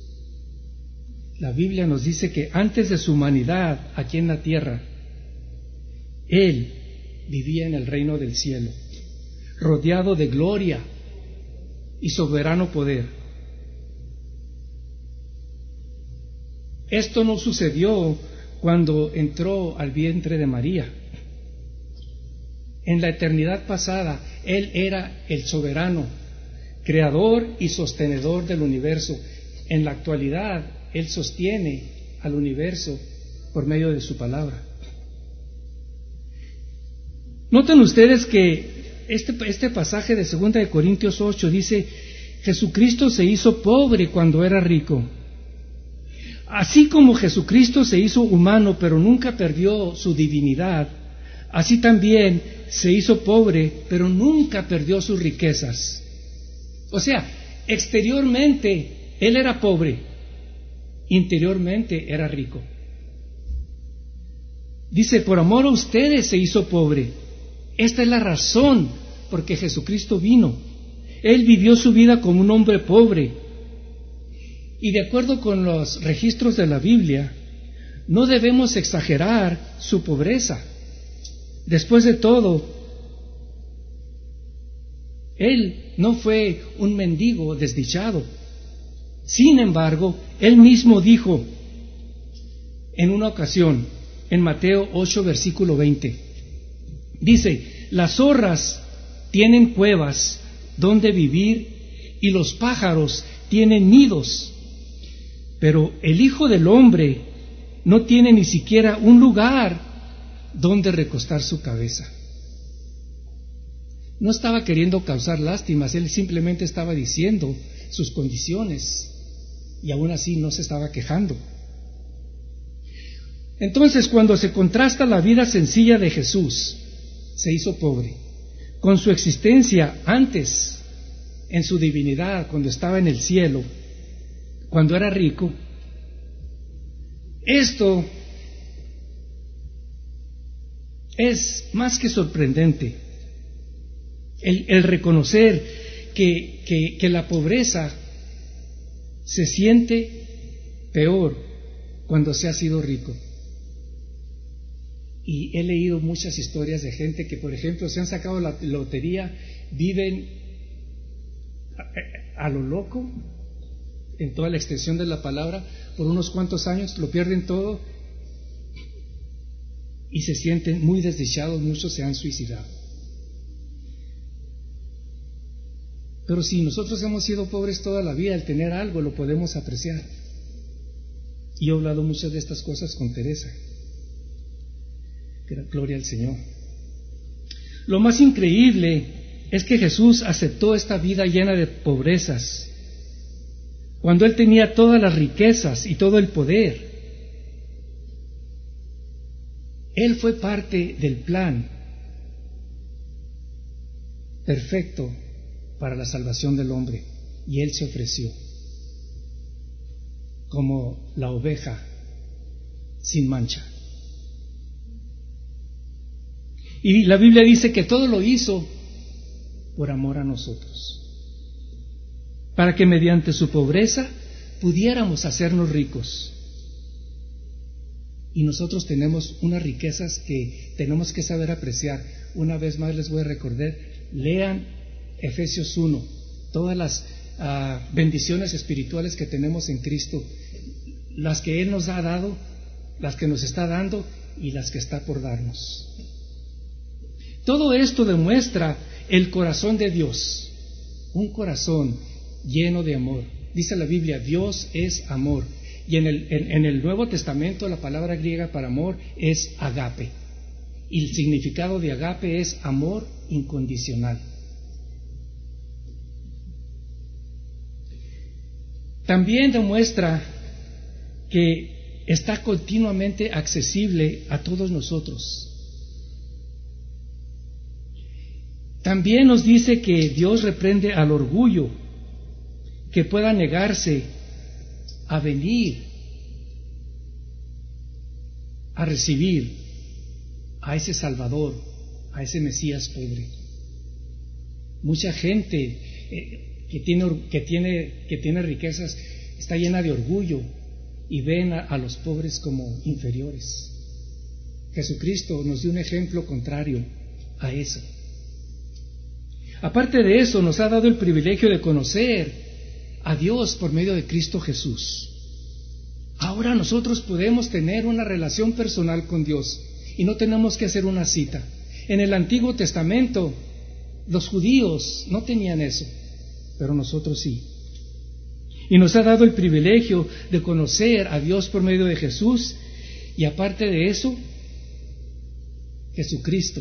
La Biblia nos dice que antes de su humanidad aquí en la tierra, Él vivía en el reino del cielo, rodeado de gloria y soberano poder. Esto no sucedió cuando entró al vientre de María. En la eternidad pasada, Él era el soberano, creador y sostenedor del universo. En la actualidad, Él sostiene al universo por medio de su palabra. Noten ustedes que este pasaje de 2 Corintios 8 dice: Jesucristo se hizo pobre cuando era rico. Así como Jesucristo se hizo humano pero nunca perdió su divinidad, así también se hizo pobre pero nunca perdió sus riquezas. O sea, exteriormente Él era pobre, interiormente era rico. Dice: por amor a ustedes se hizo pobre. Esta es la razón por que Jesucristo vino. Él vivió su vida como un hombre pobre. Y de acuerdo con los registros de la Biblia, no debemos exagerar su pobreza. Después de todo, Él no fue un mendigo desdichado. Sin embargo, Él mismo dijo en una ocasión, en Mateo 8, versículo 20, dice: las zorras tienen cuevas donde vivir y los pájaros tienen nidos, pero el Hijo del Hombre no tiene ni siquiera un lugar donde recostar su cabeza. No estaba queriendo causar lástimas, Él simplemente estaba diciendo sus condiciones y aún así no se estaba quejando. Entonces, cuando se contrasta la vida sencilla de Jesús, se hizo pobre, con su existencia antes, en su divinidad, cuando estaba en el cielo, cuando era rico, esto es más que sorprendente. El reconocer que la pobreza se siente peor cuando se ha sido rico. Y he leído muchas historias de gente que, por ejemplo, se han sacado la lotería, viven a lo loco, en toda la extensión de la palabra, por unos cuantos años, lo pierden todo y se sienten muy desdichados, muchos se han suicidado. Pero si nosotros hemos sido pobres toda la vida, el tener algo lo podemos apreciar. Y he hablado muchas de estas cosas con Teresa. Gloria al Señor. Lo más increíble es que Jesús aceptó esta vida llena de pobrezas, cuando Él tenía todas las riquezas y todo el poder. Él fue parte del plan perfecto para la salvación del hombre, y Él se ofreció como la oveja sin mancha. Y la Biblia dice que todo lo hizo por amor a nosotros, para que mediante su pobreza pudiéramos hacernos ricos. Y nosotros tenemos unas riquezas que tenemos que saber apreciar. Una vez más les voy a recordar, lean Efesios 1, todas las bendiciones espirituales que tenemos en Cristo, las que Él nos ha dado, las que nos está dando y las que está por darnos. Todo esto demuestra el corazón de Dios, un corazón lleno de amor. Dice la Biblia, Dios es amor. Y en el Nuevo Testamento la palabra griega para amor es agape. Y el significado de agape es amor incondicional. También demuestra que está continuamente accesible a todos nosotros. También nos dice que Dios reprende al orgullo que pueda negarse a venir a recibir a ese Salvador, a ese Mesías pobre. Mucha gente que tiene riquezas está llena de orgullo y ven a los pobres como inferiores. Jesucristo nos dio un ejemplo contrario a eso. Aparte de eso, nos ha dado el privilegio de conocer a Dios por medio de Cristo Jesús. Ahora nosotros podemos tener una relación personal con Dios y no tenemos que hacer una cita. En el Antiguo Testamento, los judíos no tenían eso, pero nosotros sí. Y nos ha dado el privilegio de conocer a Dios por medio de Jesús, y aparte de eso, Jesucristo,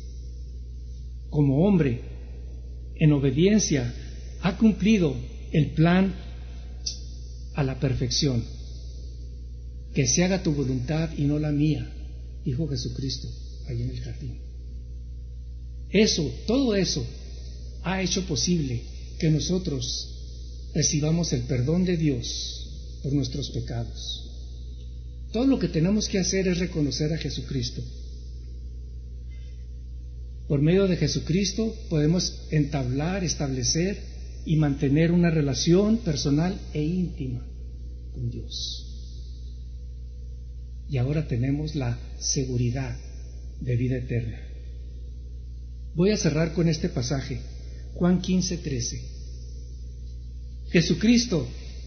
como hombre, en obediencia, ha cumplido el plan a la perfección. Que se haga tu voluntad y no la mía, dijo Jesucristo ahí en el jardín. Todo eso ha hecho posible que nosotros recibamos el perdón de Dios por nuestros pecados. Todo lo que tenemos que hacer es reconocer a Jesucristo. Por medio de Jesucristo podemos establecer y mantener una relación personal e íntima con Dios. Y ahora tenemos la seguridad de vida eterna. Voy a cerrar con este pasaje, Juan 15:13. Jesucristo,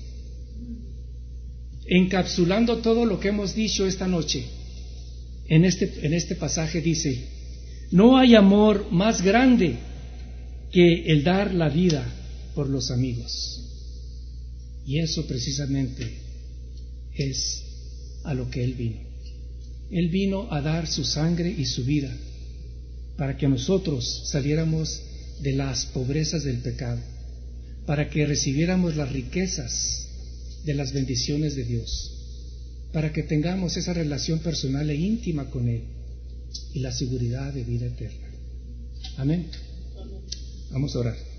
encapsulando todo lo que hemos dicho esta noche, en este pasaje dice: no hay amor más grande que el dar la vida por los amigos. Y eso precisamente es a lo que Él vino. Él vino a dar su sangre y su vida para que nosotros saliéramos de las pobrezas del pecado, para que recibiéramos las riquezas de las bendiciones de Dios, para que tengamos esa relación personal e íntima con Él y la seguridad de vida eterna. Amén. Vamos a orar.